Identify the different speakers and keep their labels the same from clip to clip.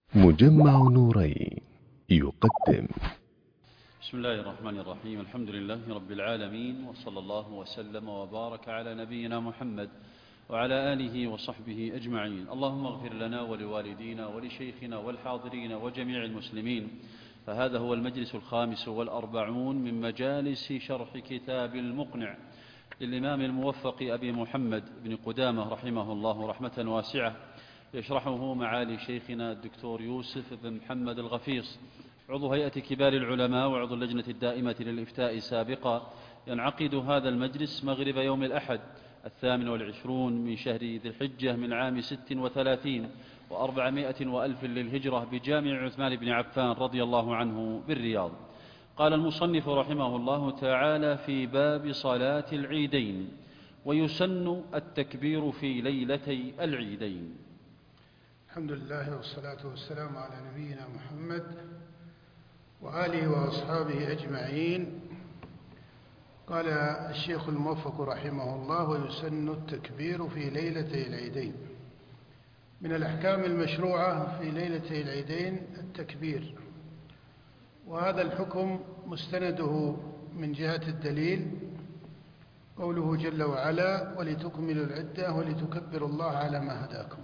Speaker 1: مجمع نورين يقدم.
Speaker 2: بسم الله الرحمن الرحيم. الحمد لله رب العالمين، وصلى الله وسلم وبارك على نبينا محمد وعلى آله وصحبه أجمعين. اللهم اغفر لنا ولوالدينا ولشيخنا والحاضرين وجميع المسلمين. فهذا هو المجلس 45 من مجالس شرح كتاب المقنع للإمام الموفق أبي محمد بن قدامة رحمه الله رحمة واسعة، يشرحه معالي شيخنا الدكتور يوسف بن محمد الغفيص، عضو هيئة كبار العلماء وعضو اللجنة الدائمة للإفتاء سابقا. ينعقد هذا المجلس مغرب يوم الأحد 28 من شهر ذي الحجة من عام 36 و400 وألف للهجرة بجامع عثمان بن عفان رضي الله عنه بالرياض. قال المصنف رحمه الله تعالى في باب صلاة العيدين: ويسن التكبير في ليلتي العيدين.
Speaker 3: الحمد لله والصلاة والسلام على نبينا محمد وآله وأصحابه أجمعين. قال الشيخ الموفق رحمه الله: ويسن التكبير في ليلتي العيدين. من الأحكام المشروعة في ليلتي العيدين التكبير، وهذا الحكم مستنده من جهة الدليل قوله جل وعلا: ولتكملوا العدة ولتكبروا الله على ما هداكم.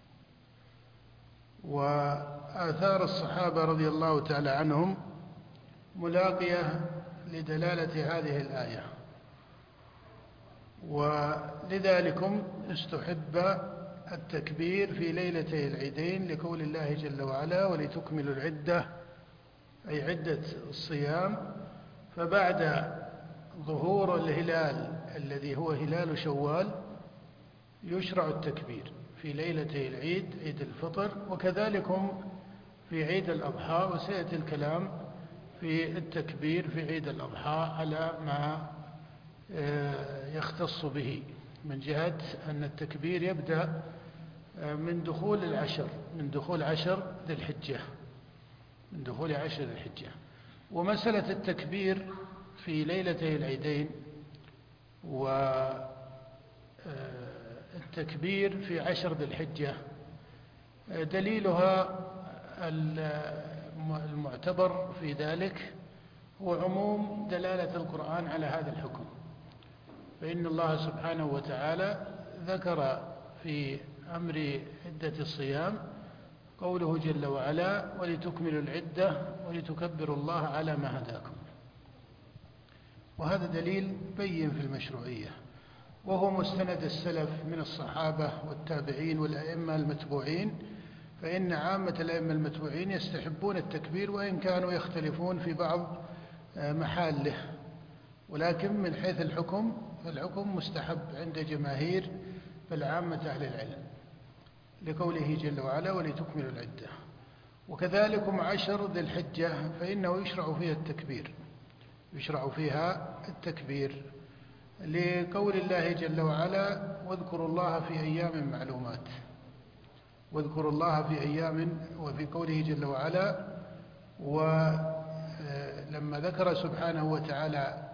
Speaker 3: وآثار الصحابة رضي الله تعالى عنهم ملاقية لدلالة هذه الآية، ولذلك استحب التكبير في ليلتي العيدين لقول الله جل وعلا: ولتكملوا العدة، أي عدة الصيام. فبعد ظهور الهلال الذي هو هلال شوال يشرع التكبير في ليلتي العيد، عيد الفطر، وكذلك في عيد الأضحى. وسيأتي الكلام في التكبير في عيد الأضحى على ما يختص به، من جهة أن التكبير يبدأ من دخول عشر ذي الحجة، من دخول عشر ذي الحجة. ومسألة التكبير في ليلتي العيدين والتكبير في عشر ذي الحجة دليلها المعتبر في ذلك هو عموم دلالة القرآن على هذا الحكم. فإن الله سبحانه وتعالى ذكر في أمر عدة الصيام قوله جل وعلا: ولتكملوا العدة ولتكبروا الله على ما هداكم. وهذا دليل بين في المشروعية، وهو مستند السلف من الصحابة والتابعين والأئمة المتبوعين. فإن عامة الأئمة المتبوعين يستحبون التكبير، وإن كانوا يختلفون في بعض محاله، ولكن من حيث الحكم فالحكم مستحب عند جماهير بل عامة أهل العلم، لقوله جل وعلا: ولتكملوا العدة. وكذلك عشر ذي الحجة فإنه يشرع فيها التكبير لقول الله جل وعلا: واذكروا الله في أيام معلومات. واذكروا الله في أيام، وفي قوله جل وعلا: ولما ذكر سبحانه وتعالى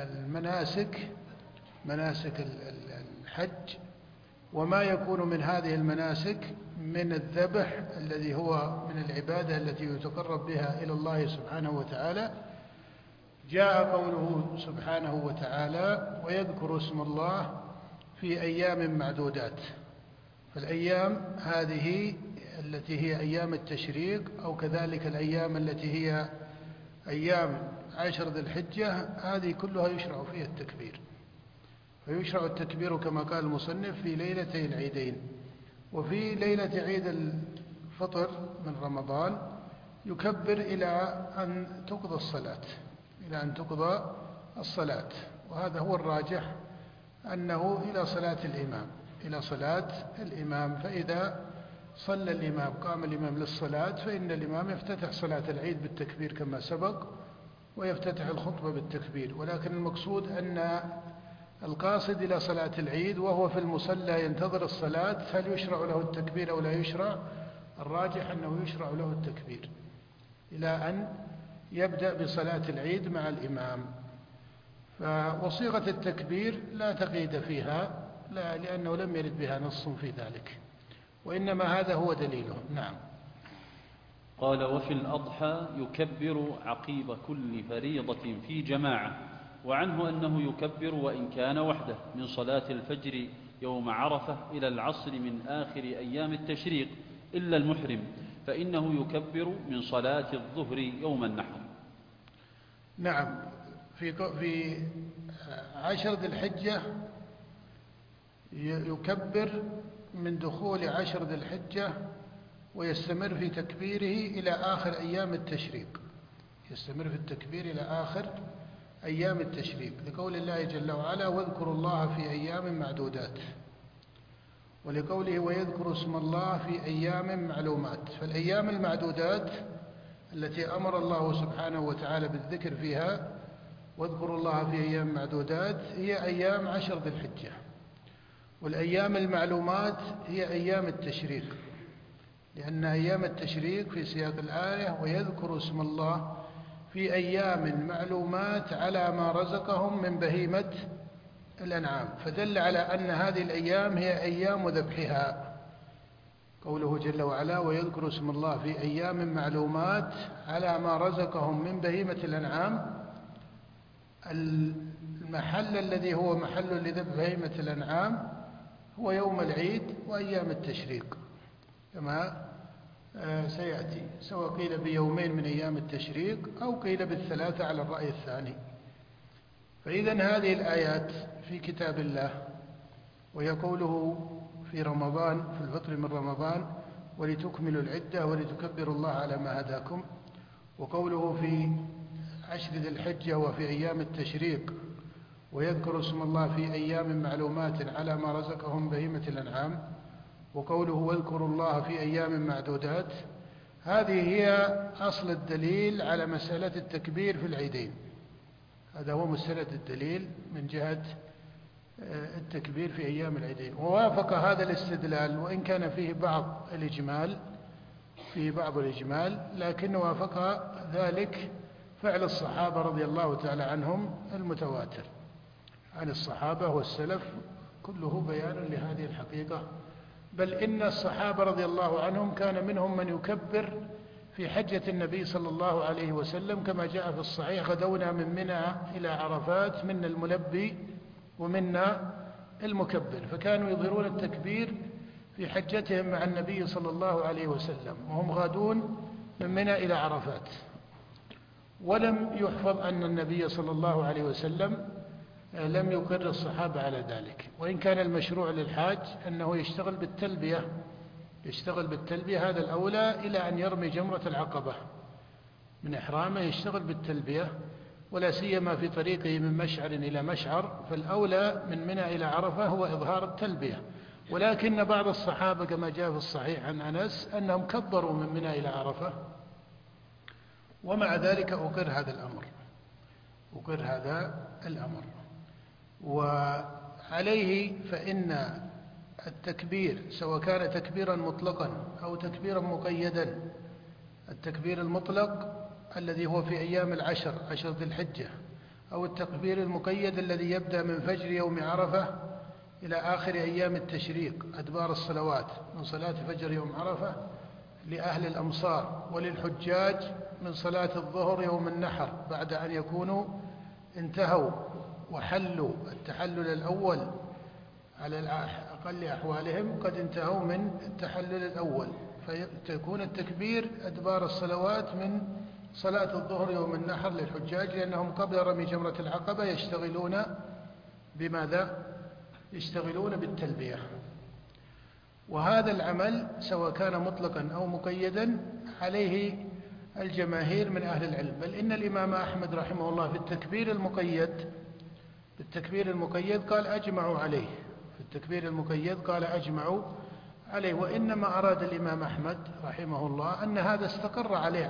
Speaker 3: مناسك الحج وما يكون من هذه المناسك من الذبح الذي هو من العبادة التي يتقرب بها إلى الله سبحانه وتعالى، جاء قوله سبحانه وتعالى: ويذكر اسم الله في أيام معدودات. فالأيام هذه التي هي أيام التشريق، أو كذلك الأيام التي هي أيام عشر ذي الحجة، هذه كلها يشرع فيها التكبير. فيشرع التكبير كما قال المصنف في ليلتي العيدين. وفي ليلة عيد الفطر من رمضان يكبر إلى أن تقضى الصلاة، وهذا هو الراجح، أنه إلى صلاة الإمام. فإذا صلى الإمام، قام الإمام للصلاة، فإن الإمام يفتتح صلاة العيد بالتكبير كما سبق، ويفتتح الخطبة بالتكبير. ولكن المقصود أن القاصد إلى صلاة العيد وهو في المصلى ينتظر الصلاة، هل يشرع له التكبير أو لا يشرع؟ الراجح أنه يشرع له التكبير إلى أن يبدأ بصلاة العيد مع الإمام. وصيغة التكبير لا تقييد فيها، لأنه لم يرد بها نص في ذلك، وإنما هذا هو دليله. نعم.
Speaker 2: قال: وفي الأضحى يكبر عقيب كل فريضة في جماعة، وعنه أنه يكبر وإن كان وحده من صلاة الفجر يوم عرفة إلى العصر من آخر أيام التشريق إلا المحرم، فإنه يكبر من صلاة الظهر يوم النحر.
Speaker 3: نعم، في عشر ذي الحجة يكبر من دخول عشر ذي الحجة ويستمر في تكبيره إلى آخر أيام التشريق، يستمر في التكبير إلى آخر أيام التشريق، لقول الله جل وعلا: واذكروا الله في أيام معدودات، ولقوله: ويذكر اسم الله في أيام معلومات. فالأيام المعدودات التي أمر الله سبحانه وتعالى بالذكر فيها، واذكروا الله في أيام معدودات، هي أيام عشر ذي الحجة، والأيام المعلومات هي أيام التشريق، لأن أيام التشريق في سياق الآية: ويذكر اسم الله في أيام معلومات على ما رزقهم من بهيمة الأنعام، فدل على أن هذه الأيام هي أيام ذبحها. قوله جل وعلا: ويذكر اسم الله في أيام معلومات على ما رزقهم من بهيمة الأنعام، المحل الذي هو محل لذبح بهيمة الأنعام هو يوم العيد وأيام التشريق كما سيأتي، سواء قيل بيومين من أيام التشريق أو قيل بالثلاثة على الرأي الثاني. فإذا هذه الآيات في كتاب الله، وهي قوله في رمضان، في الفطر من رمضان: ولتكملوا العدة ولتكبروا الله على ما هداكم، وقوله في عشر ذي الحجة وفي أيام التشريق: ويذكر اسم الله في أيام معلومات على ما رزقهم بهيمة الأنعام، وقوله: واذكروا الله في أيام معدودات، هذه هي أصل الدليل على مسألة التكبير في العيدين. هذا هو مستند الدليل من جهة التكبير في أيام العيدين. ووافق هذا الاستدلال، وإن كان فيه بعض الإجمال، لكن وافق ذلك فعل الصحابة رضي الله تعالى عنهم المتواتر عن الصحابة والسلف، كله بيان لهذه الحقيقة. بل إن الصحابة رضي الله عنهم كان منهم من يكبر في حجة النبي صلى الله عليه وسلم، كما جاء في الصحيح: غدونا من منى إلى عرفات، منا الملبي ومنا المكبر. فكانوا يظهرون التكبير في حجتهم مع النبي صلى الله عليه وسلم وهم غادون من منى إلى عرفات. ولم يحفظ أن النبي صلى الله عليه وسلم لم يقر الصحابة على ذلك، وإن كان المشروع للحاج أنه يشتغل بالتلبية، هذا الأولى إلى أن يرمي جمرة العقبة من إحرامه، يشتغل بالتلبية، ولا سيما في طريقه من مشعر إلى مشعر، فالأولى من منى إلى عرفة هو إظهار التلبية. ولكن بعض الصحابة كما جاء في الصحيح عن أنس أنهم كبروا من منى إلى عرفة، ومع ذلك أقر هذا الأمر. وعليه فإن التكبير سواء كان تكبيرا مطلقا أو تكبيرا مقيدا، التكبير المطلق الذي هو في أيام عشر ذي الحجة، أو التكبير المقيد الذي يبدأ من فجر يوم عرفة إلى آخر أيام التشريق، أدبار الصلوات من صلاة فجر يوم عرفة لأهل الأمصار، وللحجاج من صلاة الظهر يوم النحر بعد أن يكونوا انتهوا وحلوا التحلل الأول على أقل أحوالهم، قد انتهوا من التحلل الأول، فيكون التكبير أدبار الصلوات من صلاة الظهر يوم النحر للحجاج، لأنهم قبل رمي جمرة العقبة يشتغلون بماذا؟ يشتغلون بالتلبية. وهذا العمل سواء كان مطلقا أو مقيدا عليه الجماهير من أهل العلم، بل إن الإمام أحمد رحمه الله في التكبير المقيد قال أجمعوا عليه، في التكبير المقيد قال أجمعوا عليه. وإنما أراد الإمام أحمد رحمه الله أن هذا استقر عليه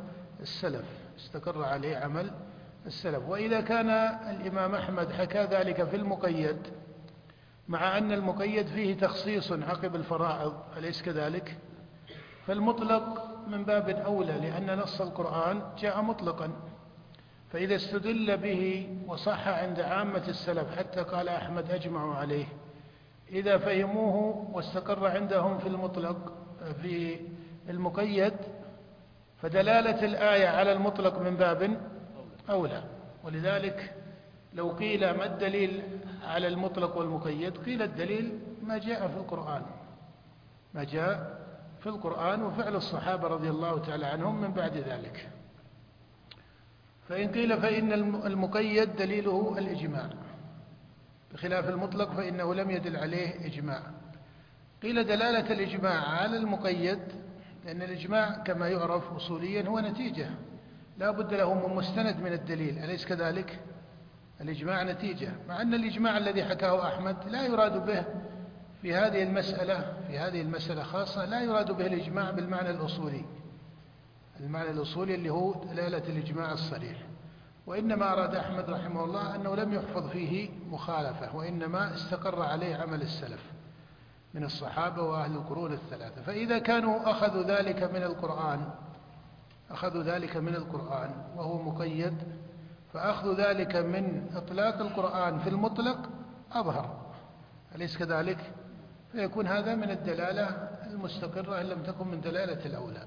Speaker 3: عمل السلف. وإذا كان الإمام أحمد حكى ذلك في المقيد، مع أن المقيد فيه تخصيص عقب الفرائض، أليس كذلك؟ فالمطلق من باب أولى، لأن نص القرآن جاء مطلقا، فإذا استدل به وصح عند عامة السلف حتى قال أحمد أجمعوا عليه، إذا فهموه واستقر عندهم في المطلق في المقيد فدلالة الآية على المطلق من باب أولى. ولذلك لو قيل ما الدليل على المطلق والمقيد، قيل الدليل ما جاء في القرآن، ما جاء في القرآن وفعل الصحابة رضي الله تعالى عنهم من بعد ذلك. فإن قيل فإن المقيد دليله الإجماع، بخلاف المطلق فإنه لم يدل عليه إجماع. قيل دلالة الإجماع على المقيد، لأن الإجماع كما يعرف أصوليا هو نتيجة لا بد له من مستند من الدليل، أليس كذلك؟ الإجماع نتيجة، مع أن الإجماع الذي حكاه أحمد لا يراد به في هذه المسألة خاصة، لا يراد به الإجماع بالمعنى الأصولي، المعنى الأصولي اللي هو دلالة الإجماع الصريح، وإنما أراد أحمد رحمه الله أنه لم يحفظ فيه مخالفة، وإنما استقر عليه عمل السلف من الصحابة وأهل القرون الثلاثة. فإذا كانوا أخذوا ذلك من القرآن وهو مقيد، فأخذ ذلك من إطلاق القرآن في المطلق أظهر، أليس كذلك؟ فيكون هذا من الدلالة المستقرة إن لم تكن من دلالة الأولى.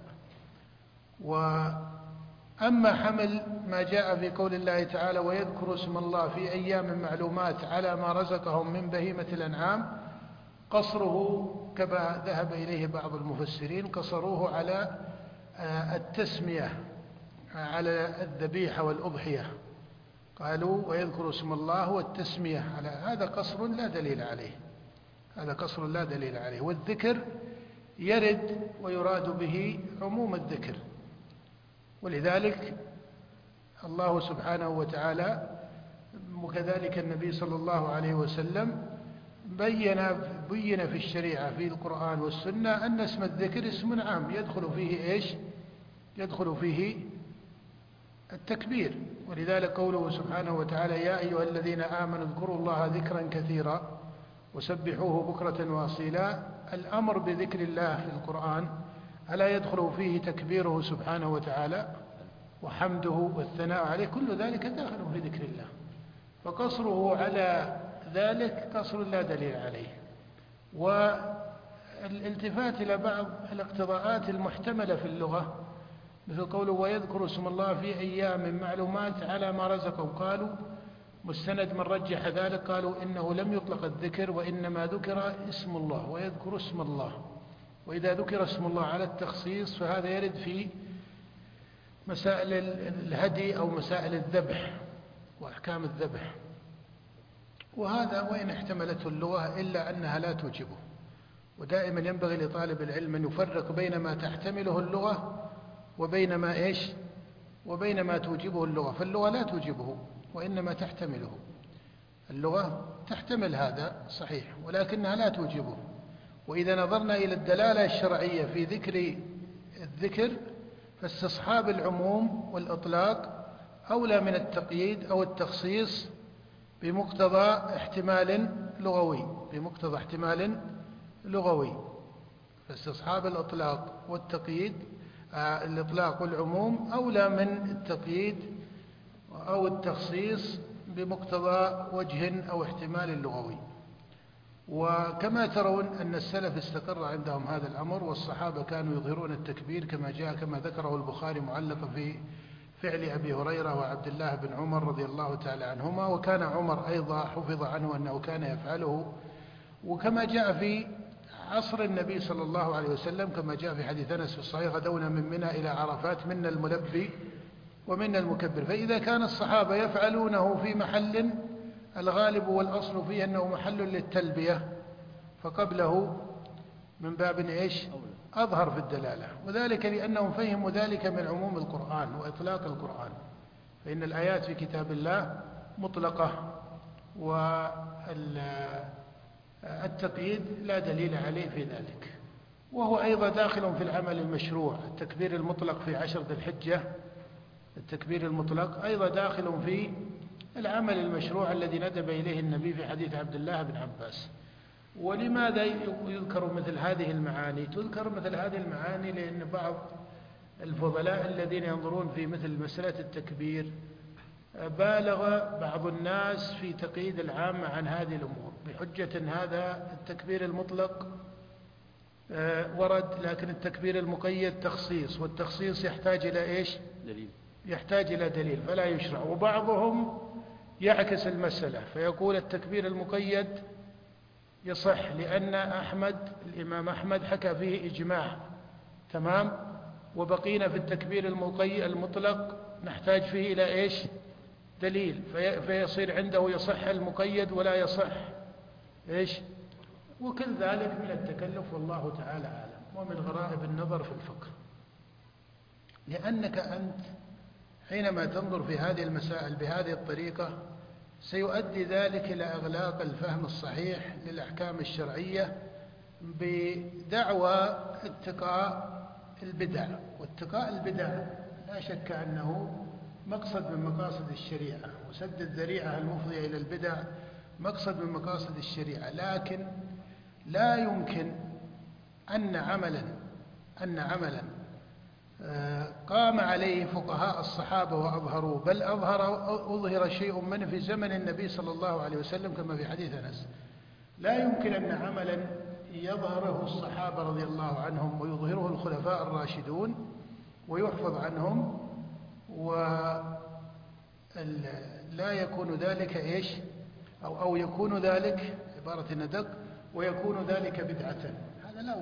Speaker 3: وأما حمل ما جاء في قول الله تعالى ويذكر اسم الله في أيام معلومات على ما رزقهم من بهيمة الأنعام، قصره كما ذهب إليه بعض المفسرين قصروه على التسمية على الذبيحة والأضحية، قالوا ويذكر اسم الله والتسمية على هذا قصر لا دليل عليه، هذا قصر لا دليل عليه. والذكر يرد ويراد به عموم الذكر، ولذلك الله سبحانه وتعالى وكذلك النبي صلى الله عليه وسلم بين في الشريعة في القرآن والسنة أن اسم الذكر اسم عام يدخل فيه إيش؟ يدخل فيه التكبير. ولذلك قوله سبحانه وتعالى يا أيها الذين آمنوا اذكروا الله ذكرا كثيرا وسبحوه بكرة وأصيلا، الأمر بذكر الله في القرآن ألا يدخل فيه تكبيره سبحانه وتعالى وحمده والثناء عليه؟ كل ذلك داخل في ذكر الله، فقصره على ذلك قصر لا دليل عليه. والالتفات إلى بعض الاقتضاءات المحتملة في اللغة مثل قوله ويذكر اسم الله في أيام معلومات على ما رزقهم، قالوا مستند من رجح ذلك قالوا إنه لم يطلق الذكر وإنما ذكر اسم الله ويذكر اسم الله، وإذا ذكر اسم الله على التخصيص فهذا يرد في مسائل الهدي أو مسائل الذبح وأحكام الذبح، وهذا وإن احتملته اللغة إلا أنها لا توجبه. ودائما ينبغي لطالب العلم أن يفرق بين ما تحتمله اللغة وبين ما توجبه اللغة، فاللغة لا توجبه وإنما تحتمله، اللغة تحتمل هذا صحيح ولكنها لا توجبه. وإذا نظرنا إلى الدلالة الشرعية في ذكر الذكر فاستصحاب العموم والإطلاق أولى من التقييد أو التخصيص بمقتضى احتمال لغوي، فاستصحاب الإطلاق والتقييد الإطلاق والعموم أولى من التقييد أو التخصيص بمقتضى وجه أو احتمال لغوي. وكما ترون أن السلف استقر عندهم هذا الأمر، والصحابة كانوا يظهرون التكبير كما ذكره البخاري معلقا في فعل أبي هريرة وعبد الله بن عمر رضي الله تعالى عنهما، وكان عمر أيضا حفظ عنه أنه كان يفعله، وكما جاء في عصر النبي صلى الله عليه وسلم كما جاء في حديث أنس في الصحيح غدونا من منى إلى عرفات منا الملبي ومنا المكبر. فإذا كان الصحابة يفعلونه في محل الغالب والأصل فيه أنه محل للتلبية فقبله من باب إيش؟ أظهر في الدلالة، وذلك لأنهم فهموا ذلك من عموم القرآن وإطلاق القرآن، فإن الآيات في كتاب الله مطلقة والتقييد لا دليل عليه في ذلك. وهو أيضا داخل في العمل المشروع، التكبير المطلق في 10 ذي الحجة، التكبير المطلق أيضا داخل في العمل المشروع الذي ندب إليه النبي في حديث عبد الله بن عباس. ولماذا يذكر مثل هذه المعاني؟ تذكر مثل هذه المعاني لأن بعض الفضلاء الذين ينظرون في مثل مسألة التكبير بالغ بعض الناس في تقييد العامة عن هذه الأمور بحجة هذا التكبير المطلق ورد، لكن التكبير المقيد تخصيص، والتخصيص يحتاج إلى إيش؟
Speaker 2: دليل.
Speaker 3: يحتاج إلى دليل فلا يشرع. وبعضهم يعكس المسألة فيقول التكبير المقيد يصح لأن الإمام أحمد حكى فيه إجماع، تمام، وبقينا في التكبير المطلق نحتاج فيه إلى إيش؟ دليل، فيصير عنده يصح المقيد ولا يصح إيش؟ وكل ذلك من التكلف والله تعالى أعلم، ومن غرائب النظر في الفقه. لأنك أنت حينما تنظر في هذه المسائل بهذه الطريقة سيؤدي ذلك إلى إغلاق الفهم الصحيح للأحكام الشرعية بدعوى اتقاء البدع. واتقاء البدع لا شك أنه مقصد من مقاصد الشريعة، وسد الذريعة المفضية إلى البدع مقصد من مقاصد الشريعة، لكن لا يمكن أن عملا قام عليه فقهاء الصحابة وأظهروه، بل أظهر شيء منه في زمن النبي صلى الله عليه وسلم كما في حديث أنس. لا يمكن أن عملا يظهره الصحابة رضي الله عنهم ويظهره الخلفاء الراشدون ويحفظ عنهم ولا يكون ذلك إيش؟ أو يكون ذلك عبارة ندق ويكون ذلك بدعة. هذا لا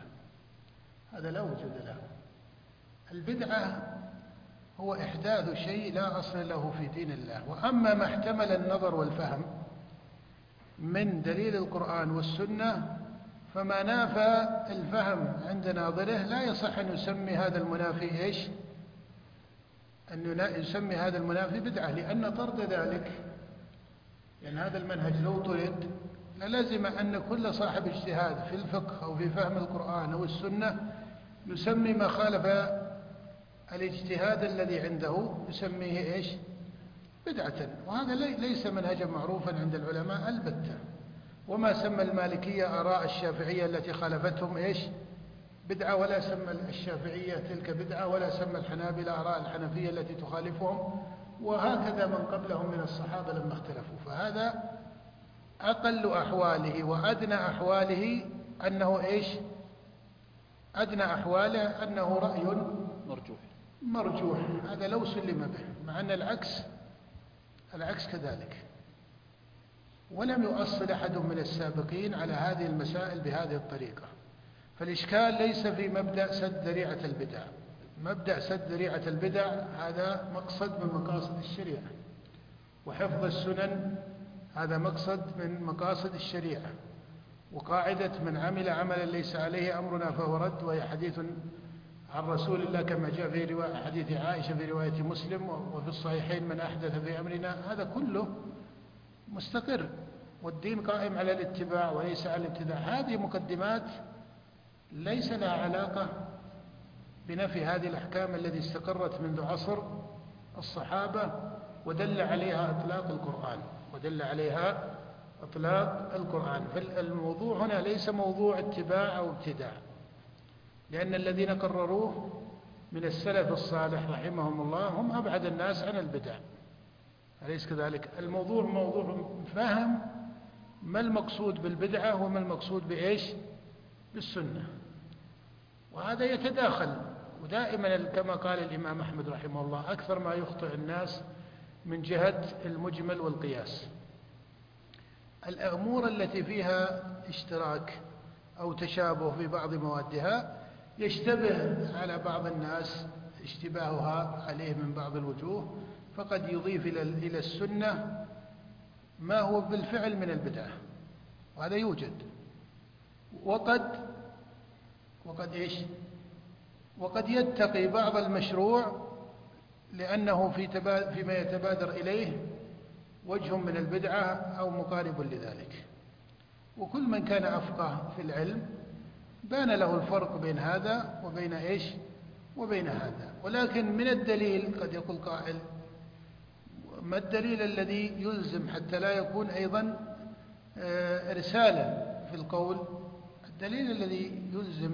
Speaker 3: وجود له. البدعة هو إحداث شيء لا أصل له في دين الله. وأما ما احتمل النظر والفهم من دليل القرآن والسنة فما نافى الفهم عند ناظره لا يصح أن يسمي هذا المنافي إيش؟ أن يسمي هذا المنافي بدعة، لأن طرد ذلك، لأن هذا المنهج لو طرد للزم أن كل صاحب اجتهاد في الفقه أو في فهم القرآن أو السنة يسمي ما خالف الاجتهاد الذي عنده يسميه إيش؟ بدعة. وهذا ليس منهجا معروفا عند العلماء البتة. وما سمى المالكية آراء الشافعية التي خالفتهم إيش؟ بدعة، ولا سمى الشافعية تلك بدعة، ولا سمى الحنابلة آراء الحنفية التي تخالفهم، وهكذا من قبلهم من الصحابة لما اختلفوا. فهذا أقل أحواله وأدنى أحواله أنه إيش؟ أدنى أحواله أنه رأي مرجوح. هذا لو سلم به، مع أن العكس كذلك. ولم يؤصل أحد من السابقين على هذه المسائل بهذه الطريقة. فالإشكال ليس في مبدأ سد ذريعة البدع. مبدأ سد ذريعة البدع هذا مقصد من مقاصد الشريعة، وحفظ السنن هذا مقصد من مقاصد الشريعة. وقاعدة من عمل عملا ليس عليه أمرنا فهو رد، وهي حديث عن رسول الله كما جاء في حديث عائشة في رواية مسلم وفي الصحيحين: من أحدث في أمرنا. هذا كله مستقر، والدين قائم على الاتباع وليس على الابتداع. هذه مقدمات ليس لها علاقة بنفي هذه الأحكام التي استقرت منذ عصر الصحابة ودل عليها إطلاق القرآن. فالموضوع هنا ليس موضوع اتباع أو ابتداع، لأن الذين قرروه من السلف الصالح رحمهم الله هم أبعد الناس عن البدع، أليس كذلك؟ الموضوع موضوع فهم ما المقصود بالبدعة وما المقصود بإيش؟ بالسنة. وهذا يتداخل، ودائما كما قال الإمام أحمد رحمه الله: أكثر ما يخطئ الناس من جهة المجمل والقياس. الأمور التي فيها اشتراك أو تشابه في بعض موادها يشتبه على بعض الناس اشتباهها عليه من بعض الوجوه، فقد يضيف إلى السنة ما هو بالفعل من البدعة، وهذا يوجد. وقد يتقي بعض المشروع لأنه فيما يتبادر إليه وجه من البدعة أو مقارب لذلك. وكل من كان أفقه في العلم بان له الفرق بين هذا وبين إيش؟ وبين هذا. ولكن من الدليل قد يقول قائل: ما الدليل الذي يلزم حتى لا يكون أيضا رسالة في القول؟ الدليل الذي يلزم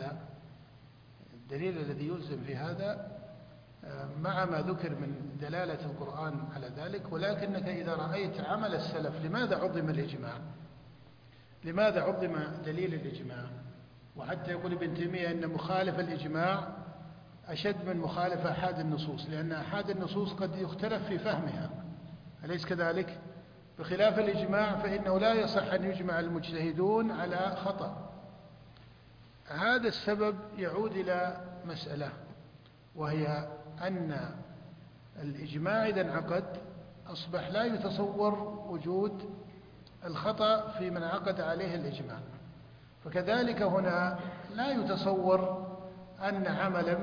Speaker 3: في هذا مع ما ذكر من دلالة القرآن على ذلك. ولكنك إذا رأيت عمل السلف، لماذا عظم الإجماع؟ لماذا عظم دليل الإجماع وحتى يقول ابن تيمية أن مخالف الإجماع أشد من مخالف أحاد النصوص، لأن أحاد النصوص قد يختلف في فهمها، أليس كذلك؟ بخلاف الإجماع فإنه لا يصح أن يجمع المجتهدون على خطأ. هذا السبب يعود إلى مسألة، وهي أن الإجماع إذا انعقد أصبح لا يتصور وجود الخطأ في من عقد عليه الإجماع، فكذلك هنا لا يتصور أن عملا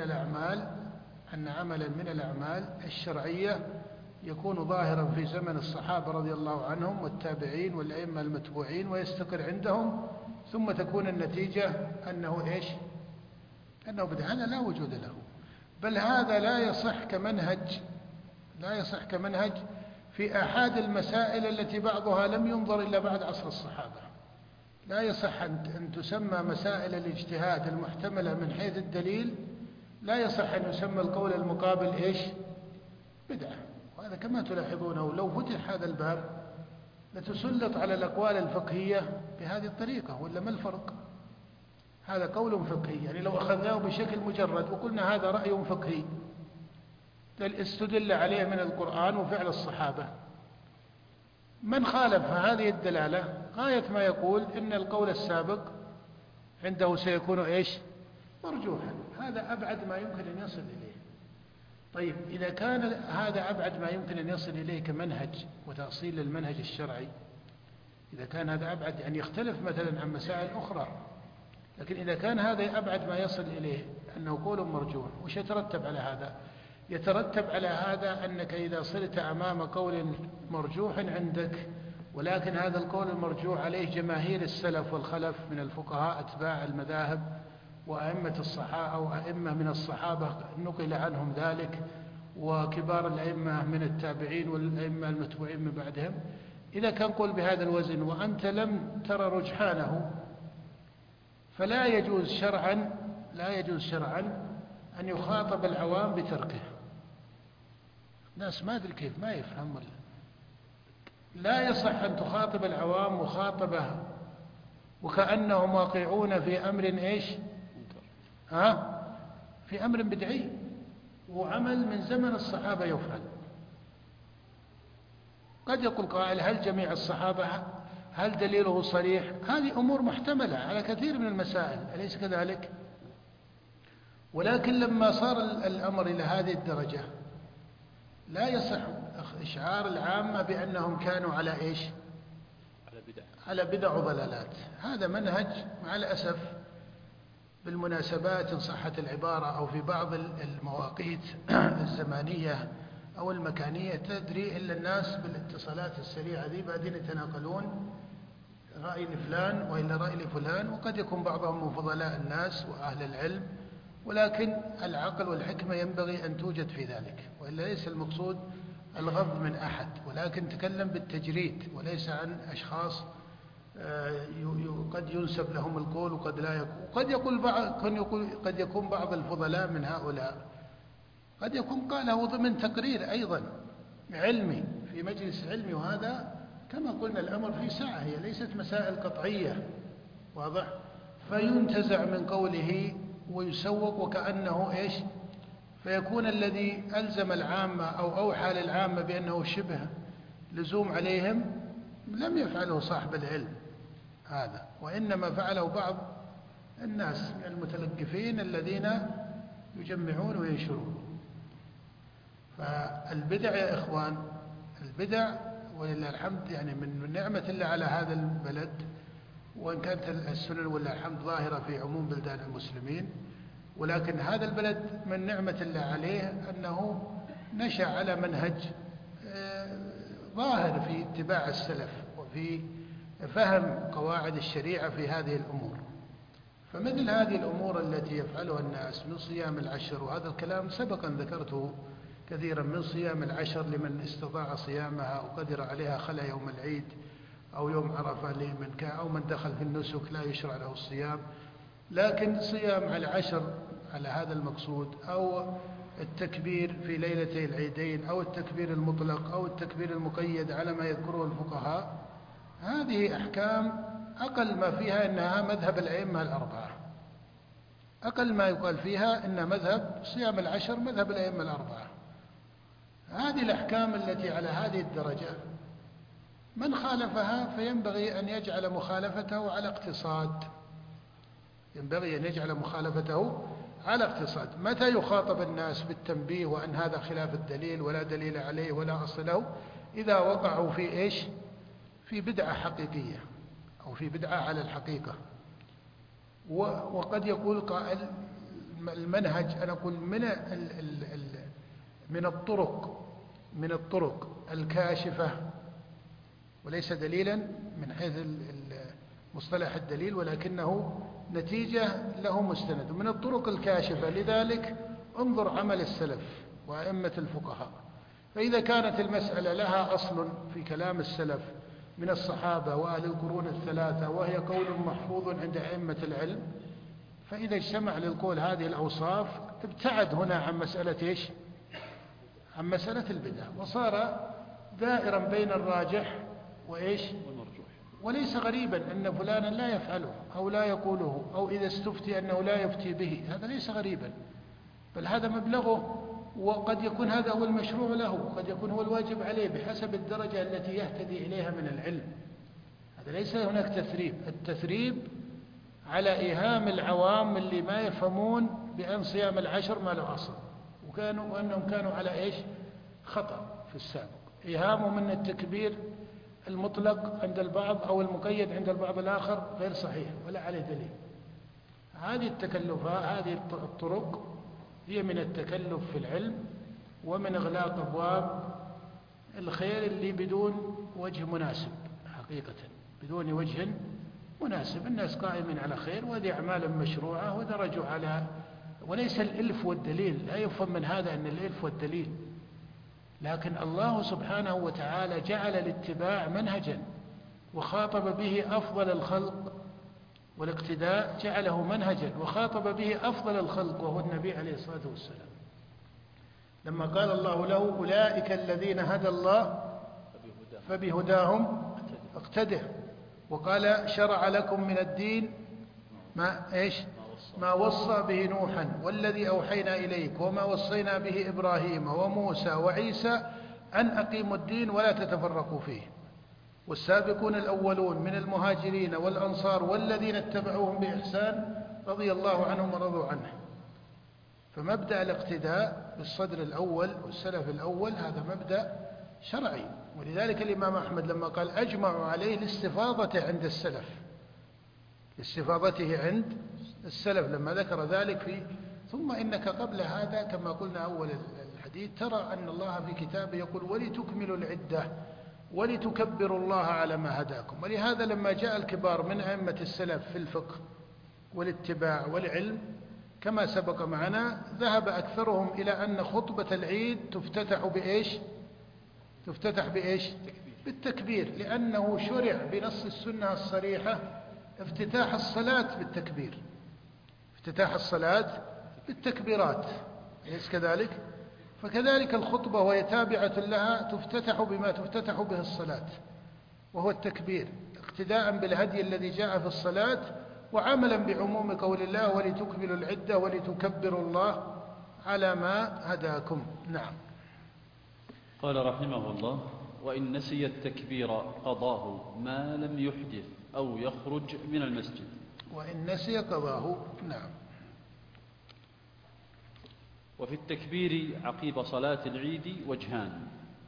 Speaker 3: من الأعمال الشرعية يكون ظاهرا في زمن الصحابة رضي الله عنهم والتابعين والأئمة المتبوعين ويستقر عندهم، ثم تكون النتيجة أنه بدعة. هذا لا وجود له، بل هذا لا يصح كمنهج في أحد المسائل التي بعضها لم ينظر إلا بعد عصر الصحابة. لا يصح أن تسمى مسائل الاجتهاد المحتملة من حيث الدليل، لا يصح أن يسمى القول المقابل بدعة. وهذا كما تلاحظونه لو فتح هذا الباب لتسلط على الأقوال الفقهية بهذه الطريقة، ولا ما الفرق؟ هذا قول فقهي، يعني لو أخذناه بشكل مجرد وقلنا هذا رأي فقهي استدل عليه من القرآن وفعل الصحابة، من خالف هذه الدلالة غاية ما يقول إن القول السابق عنده سيكون مرجوحا. هذا أبعد ما يمكن أن يصل إليه. طيب إذا كان هذا أبعد ما يمكن أن يصل إليه كمنهج وتأصيل للمنهج الشرعي، إذا كان هذا أبعد يعني يختلف مثلا عن مسائل أخرى، لكن إذا كان هذا أبعد ما يصل إليه أنه قول مرجوح، وش يترتب على هذا؟ يترتب على هذا أنك إذا صرت أمام قول مرجوح عندك، ولكن هذا القول المرجوح عليه جماهير السلف والخلف من الفقهاء أتباع المذاهب وأئمة الصحابة أو أئمة من الصحابة نقل عنهم ذلك، وكبار الأئمة من التابعين والأئمة المتبوعين من بعدهم، إذا كان قول بهذا الوزن وأنت لم ترى رجحانه فلا يجوز شرعا أن يخاطب العوام بتركه. الناس ما أدري كيف ما يفهم، لا يصح أن تخاطب العوام مخاطبة وكأنهم واقعون في أمر في أمر بدعي وعمل من زمن الصحابة يفعل. قد يقول قائل هل جميع الصحابة، هل دليله صريح؟ هذه أمور محتملة على كثير من المسائل، أليس كذلك؟ ولكن لما صار الأمر إلى هذه الدرجة لا يصح إشعار العامة بأنهم كانوا على بدع وضلالات. هذا منهج مع الأسف بالمناسبات إن صحت العبارة أو في بعض المواقيت الزمانية أو المكانية تدري إلا الناس بالاتصالات السريعة ذي بعدين يتناقلون رأي لفلان وإلا رأي لفلان، وقد يكون بعضهم من فضلاء الناس وأهل العلم، ولكن العقل والحكمة ينبغي أن توجد في ذلك، وإلا ليس المقصود الغض من أحد، ولكن تكلم بالتجريد وليس عن أشخاص قد ينسب لهم القول وقد لا يكون. قد يكون بعض الفضلاء من هؤلاء قد يكون قاله ضمن تقرير أيضا علمي في مجلس علمي، وهذا كما قلنا الأمر في ساعة، هي ليست مسائل قطعية، واضح؟ فينتزع من قوله ويسوق وكأنه فيكون الذي ألزم العامة أو أوحى للعامة بأنه شبه لزوم عليهم لم يفعله صاحب العلم هذا، وإنما فعله بعض الناس المتلقفين الذين يجمعون وينشرون. فالبدع يا إخوان، البدع ولله الحمد يعني من نعمة الله على هذا البلد، وإن كانت السنن ولله الحمد ظاهرة في عموم بلدان المسلمين، ولكن هذا البلد من نعمة الله عليه أنه نشأ على منهج ظاهر في اتباع السلف وفي فهم قواعد الشريعة في هذه الأمور. فمثل هذه الأمور التي يفعلها الناس من صيام العشر، وهذا الكلام سبقا ذكرته كثيرا، من صيام العشر لمن استطاع صيامها وقدر عليها خلا يوم العيد أو يوم عرفة لمن كان، أو من دخل في النسك لا يشرع له الصيام، لكن صيام على عشر على هذا المقصود، أو التكبير في ليلتي العيدين، أو التكبير المطلق، أو التكبير المقيد على ما يذكره الفقهاء، هذه أحكام أقل ما فيها أنها مذهب الأئمة الأربعة، أقل ما يقال فيها إن مذهب صيام العشر مذهب الأئمة الأربعة. هذه الأحكام التي على هذه الدرجة من خالفها فينبغي أن يجعل مخالفته على اقتصاد، ينبغي أن يجعل مخالفته على اقتصاد. متى يخاطب الناس بالتنبيه وأن هذا خلاف الدليل ولا دليل عليه ولا أصل له؟ إذا وقعوا في إيش؟ في بدعة حقيقية أو في بدعة على الحقيقة. وقد يقول قائل المنهج، أنا أقول من الطرق الكاشفة، وليس دليلا من حيث مصطلح الدليل ولكنه نتيجة له مستند، من الطرق الكاشفة. لذلك انظر عمل السلف وأئمة الفقهاء، فإذا كانت المسألة لها أصل في كلام السلف من الصحابة وأهل القرون الثلاثة وهي قول محفوظ عند أئمة العلم، فإذا اجتمع للقول هذه الأوصاف ابتعد هنا عن مسألة إيش؟ عن مسألة البدع، وصار دائرا بين الراجح وإيش؟ وليس غريبا أن فلانا لا يفعله أو لا يقوله، أو إذا استفتي أنه لا يفتي به، هذا ليس غريبا، بل هذا مبلغه، وقد يكون هذا هو المشروع له، وقد يكون هو الواجب عليه بحسب الدرجة التي يهتدي إليها من العلم. هذا ليس هناك تثريب. التثريب على إيهام العوام اللي ما يفهمون بأن صيام العشر ما له أصل، وأنهم كانوا على إيش؟ خطأ في السابق. إيهامهم من التكبير المطلق عند البعض أو المقيد عند البعض الآخر غير صحيح ولا عليه دليل. هذه التكلفات، هذه الطرق هي من التكلف في العلم ومن إغلاق أبواب الخير اللي بدون وجه مناسب، حقيقة بدون وجه مناسب. الناس قائمين على خير، وهذه أعمال مشروعة ودرجوا على، وليس الإلف والدليل، لا يفهم من هذا أن الإلف والدليل، لكن الله سبحانه وتعالى جعل الاتباع منهجا وخاطب به أفضل الخلق، والاقتداء جعله منهجا وخاطب به أفضل الخلق وهو النبي عليه الصلاة والسلام، لما قال الله له أولئك الذين هدى الله فبهداهم اقتده، وقال شرع لكم من الدين ما وصى به نوحا والذي أوحينا إليك وما وصينا به إبراهيم وموسى وعيسى أن أقيموا الدين ولا تتفرقوا فيه، والسابقون الأولون من المهاجرين والأنصار والذين اتبعوهم بإحسان رضي الله عنهم ورضوا عنه. فمبدأ الاقتداء بالصدر الأول والسلف الأول هذا مبدأ شرعي، ولذلك الإمام أحمد لما قال أجمعوا عليه لاستفاضته عند السلف، لاستفاضته عند السلف لما ذكر ذلك في ثم إنك قبل هذا كما قلنا أول الحديث ترى أن الله في كتابه يقول ولتكملوا العدة ولتكبروا الله على ما هداكم. ولهذا لما جاء الكبار من أئمة السلف في الفقه والاتباع والعلم كما سبق معنا ذهب أكثرهم إلى أن خطبة العيد تفتتح بإيش؟ بالتكبير، لأنه شرع بنص السنة الصريحة افتتاح الصلاة بالتكبير، افتتاح الصلاة بالتكبيرات، أليس كذلك؟ فكذلك الخطبة وهي تابعة لها تفتتح بما تفتتح به الصلاة وهو التكبير، اقتداء بالهدي الذي جاء في الصلاة وعملا بعموم قول الله ولتكملوا العدة ولتكبروا الله على ما هداكم. نعم.
Speaker 2: قال رحمه الله: وإن نسي التكبير قضاه ما لم يحدث أو يخرج من المسجد.
Speaker 3: وإن نسي قضاه. نعم.
Speaker 2: وفي التكبير عقيب صلاة العيد وجهان.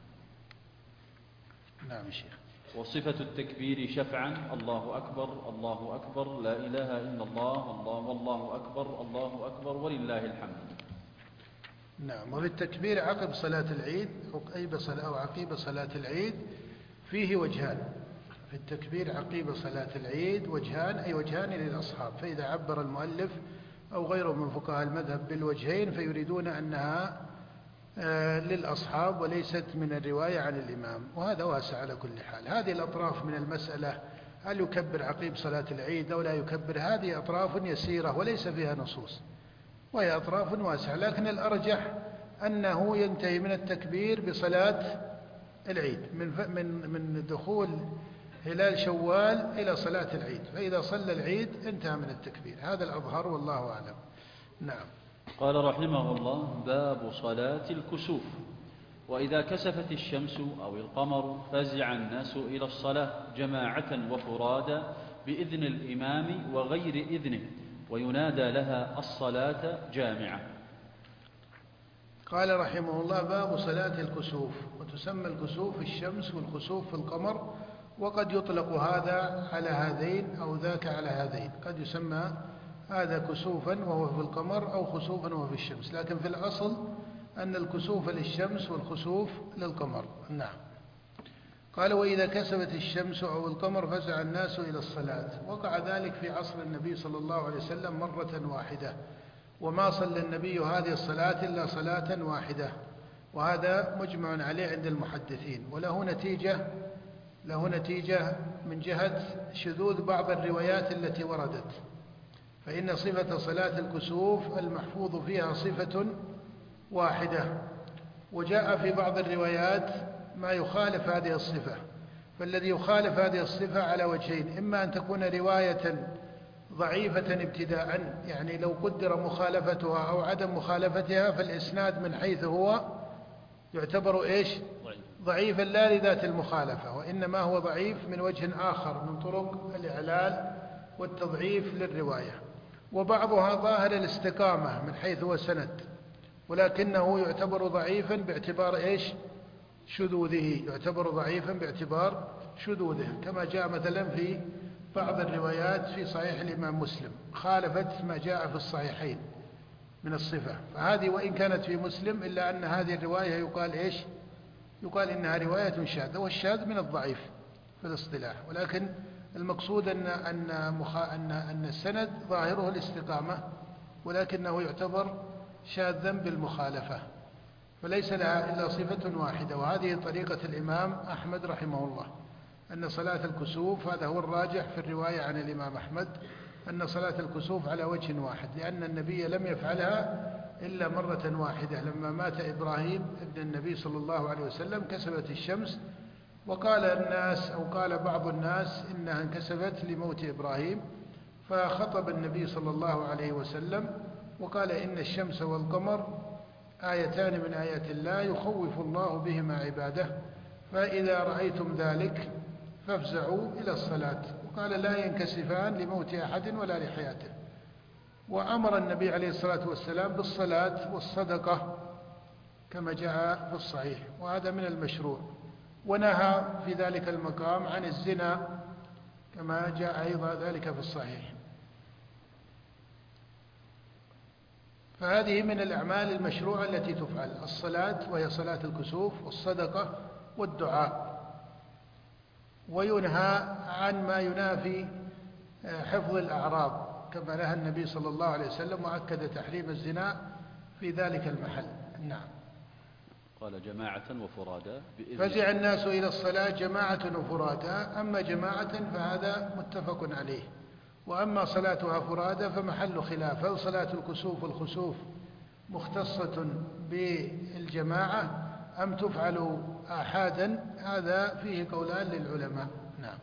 Speaker 3: نعم شيخ.
Speaker 2: وصفة التكبير شفعا: الله أكبر الله أكبر لا إله إلا الله والله أكبر الله أكبر ولله الحمد.
Speaker 3: نعم. وفي التكبير عقب صلاة العيد أو عقيب صلاة العيد فيه وجهان. في التكبير عقيب صلاة العيد وجهان، أي وجهان للأصحاب، فإذا عبر المؤلف أو غيره من فقهاء المذهب بالوجهين فيريدون أنها للأصحاب وليست من الرواية عن الإمام، وهذا واسع على كل حال. هذه الأطراف من المسألة هل يكبر عقيب صلاة العيد أو لا يكبر، هذه أطراف يسيرة وليس فيها نصوص، وهي أطراف واسعة، لكن الأرجح أنه ينتهي من التكبير بصلاة العيد من دخول هلال شوال إلى صلاة العيد، فإذا صلى العيد انتهى من التكبير، هذا الأظهر والله أعلم. نعم.
Speaker 2: قال رحمه الله: باب صلاة الكسوف. وإذا كسفت الشمس أو القمر فزع الناس إلى الصلاة جماعة وفرادا بإذن الإمام وغير إذنه، وينادى لها الصلاة جامعة.
Speaker 3: قال رحمه الله: باب صلاة الكسوف. وتسمى الكسوف الشمس والخسوف في القمر، وقد يطلق هذا على هذين أو ذاك على هذين، قد يسمى هذا كسوفا وهو في القمر أو خسوفا وهو في الشمس، لكن في الأصل أن الكسوف للشمس والخسوف للقمر. نعم. قال: وإذا كسفت الشمس أو القمر فزع الناس إلى الصلاة. وقع ذلك في عصر النبي صلى الله عليه وسلم مرة واحدة، وما صلى النبي هذه الصلاة إلا صلاة واحدة، وهذا مجمع عليه عند المحدثين، وله نتيجة من جهة شذوذ بعض الروايات التي وردت، فإن صفة صلاة الكسوف المحفوظ فيها صفة واحدة، وجاء في بعض الروايات ما يخالف هذه الصفة. فالذي يخالف هذه الصفة على وجهين: إما أن تكون رواية ضعيفة ابتداء، يعني لو قدر مخالفتها أو عدم مخالفتها فالإسناد من حيث هو يعتبر ضعيفا لا لذات المخالفة، وإنما هو ضعيف من وجه آخر من طرق الإعلال والتضعيف للرواية. وبعضها ظاهر الاستقامة من حيث هو سند، ولكنه يعتبر ضعيفا باعتبار شذوذه، يعتبر ضعيفا باعتبار شذوذه، كما جاء مثلا في بعض الروايات في صحيح الإمام مسلم خالفت ما جاء في الصحيحين من الصفة، فهذه وإن كانت في مسلم إلا أن هذه الرواية يقال إنها رواية شاذة، والشاذ من الضعيف في الاصطلاح، ولكن المقصود أن السند ظاهره الاستقامة، ولكنه يعتبر شاذا بالمخالفة، فليس لها إلا صفة واحدة. وهذه طريقة الإمام أحمد رحمه الله، أن صلاة الكسوف، هذا هو الراجح في الرواية عن الإمام أحمد، أن صلاة الكسوف على وجه واحد، لأن النبي لم يفعلها إلا مرة واحدة لما مات إبراهيم ابن النبي صلى الله عليه وسلم كسفت الشمس، وقال الناس أو قال بعض الناس إنها انكسفت لموت إبراهيم، فخطب النبي صلى الله عليه وسلم وقال: إن الشمس والقمر آيتان من آيات الله يخوف الله بهما عباده، فإذا رأيتم ذلك فافزعوا إلى الصلاة. وقال: لا ينكسفان لموت أحد ولا لحياته. وأمر النبي عليه الصلاة والسلام بالصلاة والصدقة كما جاء في الصحيح، وهذا من المشروع، ونهى في ذلك المقام عن الزنا كما جاء أيضا ذلك في الصحيح. فهذه من الأعمال المشروعة التي تفعل: الصلاة وهي صلاة الكسوف، والصدقة، والدعاء. وينهى عن ما ينافي حفظ الأعراض كما نهى النبي صلى الله عليه وسلم، وأكد تحريم الزنا في ذلك المحل. نعم.
Speaker 2: قال: جماعة وفرادا
Speaker 3: فزع الناس إلى الصلاة جماعة وفرادا. أما جماعة فهذا متفق عليه، وأما صلاتها فرادا فمحل خلاف، هل صلاة الكسوف والخسوف مختصة بالجماعة أم تفعل آحادا؟ هذا فيه قولان للعلماء. نعم.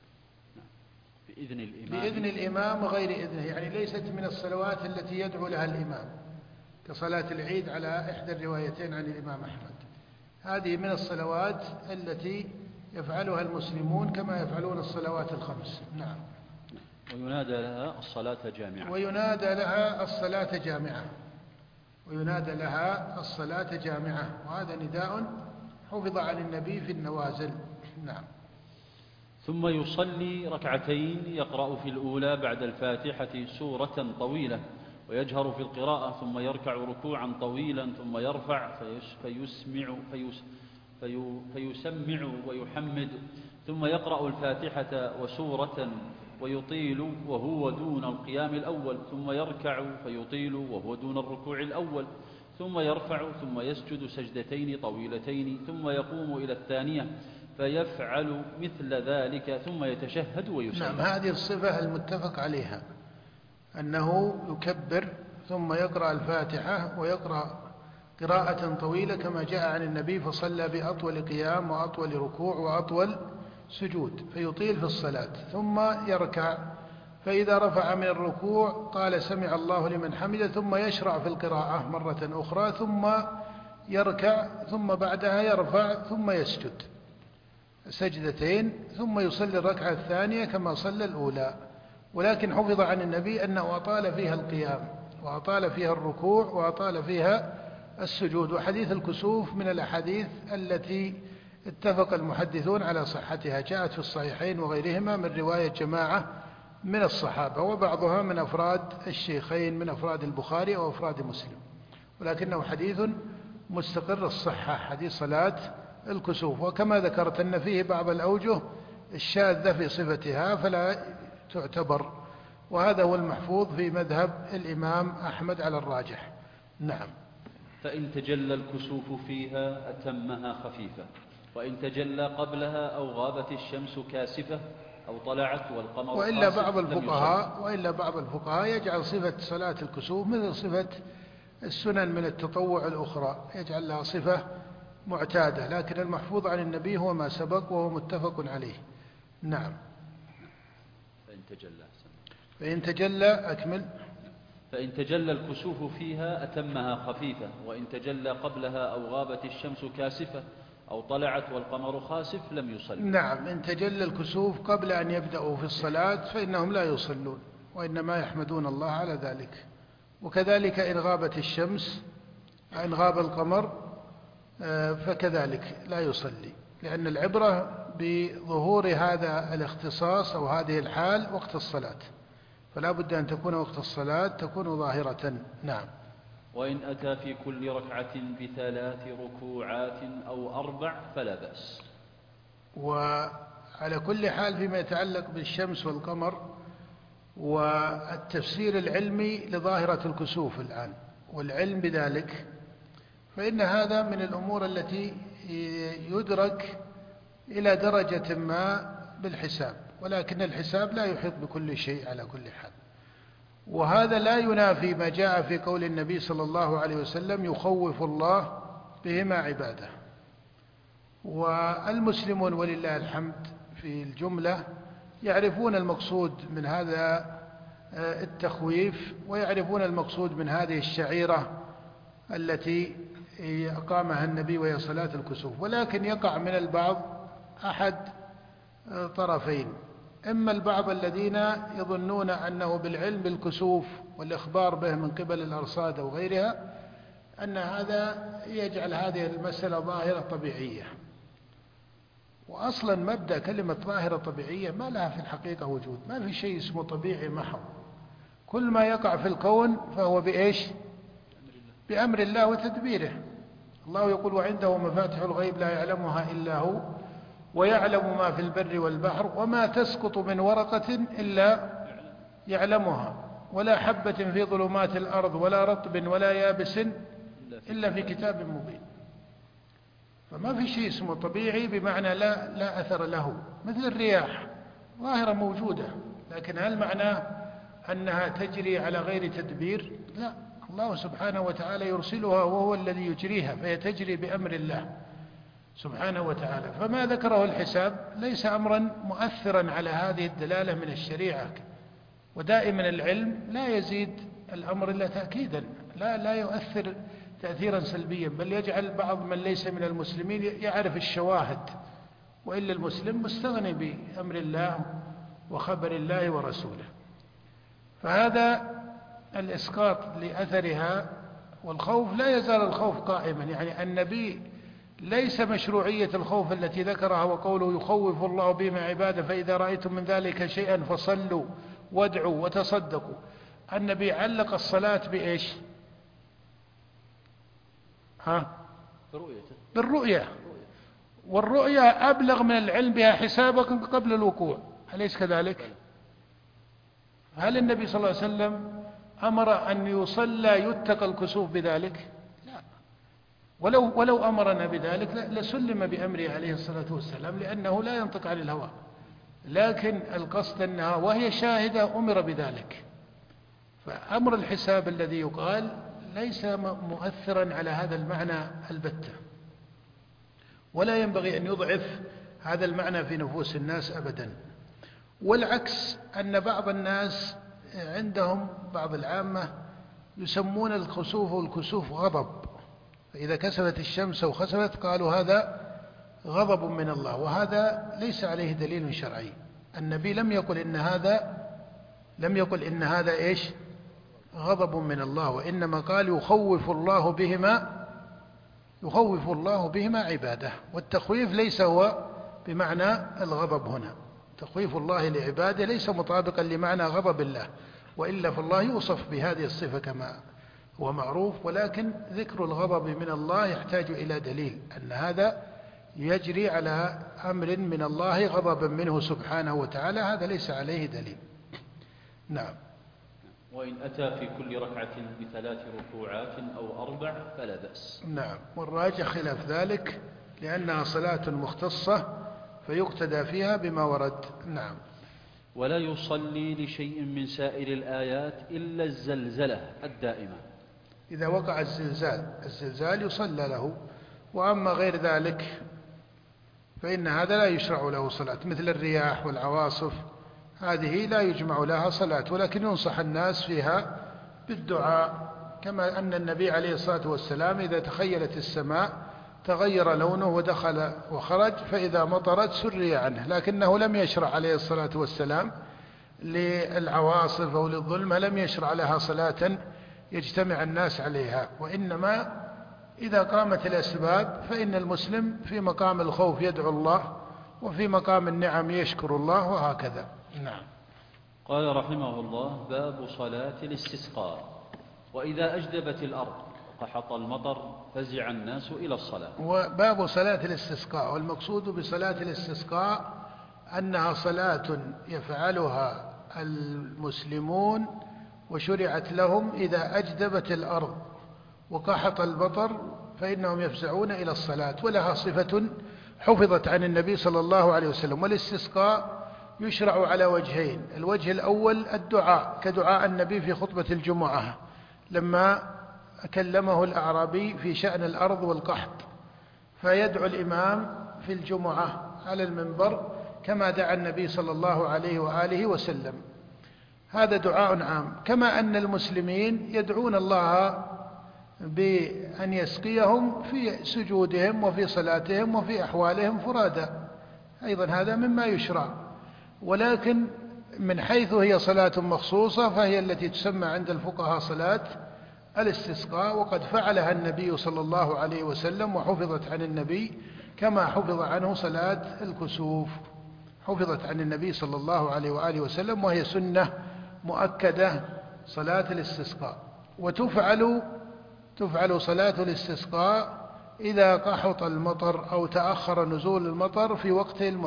Speaker 3: بإذن الإمام وغير إذنه، يعني ليست من الصلوات التي يدعو لها الإمام كصلاة العيد على إحدى الروايتين عن الإمام أحمد، هذه من الصلوات التي يفعلها المسلمون كما يفعلون الصلوات الخمس. نعم.
Speaker 2: وينادى لها الصلاة جامعة.
Speaker 3: وينادى لها الصلاة جامعة. وينادى لها الصلاة جامعة، وهذا نداء حفظ عن النبي في النوازل. نعم.
Speaker 2: ثم يصلي ركعتين، يقرأ في الأولى بعد الفاتحة سورة طويلة ويجهر في القراءة، ثم يركع ركوعا طويلا، ثم يرفع فيسمع ويحمد، ثم يقرأ الفاتحة وسورة ويطيل وهو دون القيام الأول، ثم يركع فيطيل وهو دون الركوع الأول، ثم يرفع ثم يسجد سجدتين طويلتين، ثم يقوم إلى الثانية فيفعل مثل ذلك، ثم يتشهد ويسلم.
Speaker 3: نعم. هذه الصفة المتفق عليها، أنه يكبر ثم يقرأ الفاتحة ويقرأ قراءة طويلة كما جاء عن النبي، فصلى بأطول قيام وأطول ركوع وأطول سجود، فيطيل في الصلاة، ثم يركع فإذا رفع من الركوع قال سمع الله لمن حمده، ثم يشرع في القراءة مرة أخرى، ثم يركع، ثم بعدها يرفع، ثم يسجد سجدتين، ثم يصلي الركعة الثانية كما صلى الأولى. ولكن حفظ عن النبي أنه أطال فيها القيام، وأطال فيها الركوع، وأطال فيها السجود. وحديث الكسوف من الأحاديث التي اتفق المحدثون على صحتها، جاءت في الصحيحين وغيرهما من رواية جماعة من الصحابة، وبعضها من أفراد الشيخين من أفراد البخاري أو أفراد مسلم، ولكنه حديث مستقر الصحة، حديث صلاة الكسوف. وكما ذكرت أن فيه بعض الأوجه الشاذة في صفتها فلا تعتبر، وهذا هو المحفوظ في مذهب الإمام أحمد على الراجح. نعم.
Speaker 2: فإن تجلى الكسوف فيها أتمها خفيفة، وإن تجلى قبلها أو غابت الشمس كاسفة أو طلعت والقمر
Speaker 3: وإلا
Speaker 2: خاسف
Speaker 3: بعض الفقهاء يجعل صفة صلاة الكسوف مثل صفة السنن من التطوع الأخرى، يجعل لها صفة معتادة، لكن المحفوظ عن النبي هو ما سبق وهو متفق عليه. نعم. فإن تجلى أكمل.
Speaker 2: فإن تجلى الكسوف فيها أتمها خفيفة، وإن تجلى قبلها أو غابت الشمس كاسفة أو طلعت والقمر خاسف لم يصلي.
Speaker 3: نعم. إن تجلى الكسوف قبل أن يبدأوا في الصلاة فإنهم لا يصلون، وإنما يحمدون الله على ذلك. وكذلك إن غابت الشمس، إن غاب القمر فكذلك لا يصلي، لأن العبرة بظهور هذا الاختصاص أو هذه الحال وقت الصلاة، فلا بد أن تكون وقت الصلاة تكون ظاهرة. نعم.
Speaker 2: وإن أتى في كل ركعة ب3 ركوعات أو 4 فلا بأس.
Speaker 3: وعلى كل حال فيما يتعلق بالشمس والقمر والتفسير العلمي لظاهرة الكسوف الآن والعلم بذلك، فإن هذا من الأمور التي يدرك إلى درجة ما بالحساب، ولكن الحساب لا يحيط بكل شيء على كل حال. وهذا لا ينافي ما جاء في قول النبي صلى الله عليه وسلم يخوف الله بهما عباده. والمسلمون ولله الحمد في الجملة يعرفون المقصود من هذا التخويف، ويعرفون المقصود من هذه الشعيرة التي أقامها النبي وهي صلاة الكسوف. ولكن يقع من البعض أحد طرفين: إما البعض الذين يظنون أنه بالعلم بالكسوف والإخبار به من قبل الأرصاد أو غيرها أن هذا يجعل هذه المسألة ظاهرة طبيعية، وأصلا مبدأ كلمة ظاهرة طبيعية ما لها في الحقيقة وجود، ما في شيء اسمه طبيعي محض. كل ما يقع في الكون فهو بإيش؟ بأمر الله وتدبيره. الله يقول وعنده مفاتح الغيب لا يعلمها إلا هو ويعلم ما في البر والبحر وما تسقط من ورقة إلا يعلمها ولا حبة في ظلمات الأرض ولا رطب ولا يابس إلا في كتاب مبين. فما في شيء اسمه طبيعي بمعنى لا أثر له، مثل الرياح ظاهرة موجودة، لكن هل معناه أنها تجري على غير تدبير؟ لا، الله سبحانه وتعالى يرسلها وهو الذي يجريها، فهي تجري بأمر الله سبحانه وتعالى. فما ذكره الحساب ليس أمرا مؤثرا على هذه الدلالة من الشريعة. ودائما العلم لا يزيد الأمر إلا تأكيدا، لا يؤثر تأثيرا سلبيا، بل يجعل بعض من ليس من المسلمين يعرف الشواهد، وإلا المسلم مستغني بأمر الله وخبر الله ورسوله. فهذا الإسقاط لأثرها. والخوف لا يزال الخوف قائما، يعني النبي ليس مشروعية الخوف التي ذكرها وقوله يخوف الله بما عباده فإذا رأيتم من ذلك شيئا فصلوا وادعوا وتصدقوا. النبي علق الصلاة بإيش؟ بالرؤية، والرؤية أبلغ من العلم بها حسابا قبل الوقوع، أليس كذلك؟ هل النبي صلى الله عليه وسلم أمر أن يصلى يتقى الكسوف بذلك؟ لا. ولو أمرنا بذلك لسلم بأمره عليه الصلاة والسلام، لأنه لا ينطق عن الهوى، لكن القصد أنها وهي شاهدة أمر بذلك. فأمر الحساب الذي يقال ليس مؤثرا على هذا المعنى البتة، ولا ينبغي أن يضعف هذا المعنى في نفوس الناس أبدا. والعكس أن بعض الناس عندهم بعض العامة يسمون الخسوف والكسوف غضب، فإذا كسفت الشمس وخسفت قالوا هذا غضب من الله، وهذا ليس عليه دليل شرعي. النبي لم يقل إن هذا إيش غضب من الله، وإنما قال يخوف الله بهما عباده، والتخويف ليس هو بمعنى الغضب هنا. تخويف الله لعباده ليس مطابقا لمعنى غضب الله، وإلا فالله يوصف بهذه الصفة كما هو معروف، ولكن ذكر الغضب من الله يحتاج إلى دليل أن هذا يجري على أمر من الله غضبا منه سبحانه وتعالى، هذا ليس عليه دليل. نعم.
Speaker 2: وإن أتى في كل ركعة ب3 ركوعات أو 4 فلا بأس.
Speaker 3: نعم، والراجح خلاف ذلك لأنها صلاة مختصة فيقتدى فيها بما ورد. نعم.
Speaker 2: ولا يصلي لشيء من سائر الآيات إلا الزلزلة الدائمة.
Speaker 3: إذا وقع الزلزال يصلى له، وأما غير ذلك فإن هذا لا يشرع له صلاة، مثل الرياح والعواصف هذه لا يجمع لها صلاة، ولكن ينصح الناس فيها بالدعاء، كما أن النبي عليه الصلاة والسلام إذا تخيلت السماء تغير لونه ودخل وخرج، فإذا مطرت سري عنه، لكنه لم يشرع عليه الصلاة والسلام للعواصف أو للظلمة، لم يشرع لها صلاة يجتمع الناس عليها، وإنما إذا قامت الأسباب فإن المسلم في مقام الخوف يدعو الله، وفي مقام النعم يشكر الله، وهكذا. نعم.
Speaker 2: قال رحمه الله: باب صلاة الاستسقاء. وإذا أجدبت الأرض وقحط المطر فزع الناس إلى الصلاة.
Speaker 3: وباب صلاة الاستسقاء، والمقصود بصلاة الاستسقاء أنها صلاة يفعلها المسلمون وشرعت لهم إذا أجدبت الأرض وقحط المطر فإنهم يفزعون إلى الصلاة، ولها صفة حفظت عن النبي صلى الله عليه وسلم. والاستسقاء يشرع على وجهين: الوجه الأول الدعاء كدعاء النبي في خطبة الجمعة لما كلمه الأعرابي في شأن الأرض والقحط، فيدعو الإمام في الجمعة على المنبر كما دعا النبي صلى الله عليه وآله وسلم. هذا دعاء عام، كما أن المسلمين يدعون الله بأن يسقيهم في سجودهم وفي صلاتهم وفي أحوالهم فرادى، أيضا هذا مما يشرع، ولكن من حيث هي صلاة مخصوصة فهي التي تسمى عند الفقهاء صلاة الاستسقاء، وقد فعلها النبي صلى الله عليه وسلم وحفظت عن النبي، كما حفظ عنه صلاة الكسوف، حفظت عن النبي صلى الله عليه وآله وسلم، وهي سنة مؤكدة صلاة الاستسقاء. تفعل صلاة الاستسقاء إذا قحط المطر أو تأخر نزول المطر في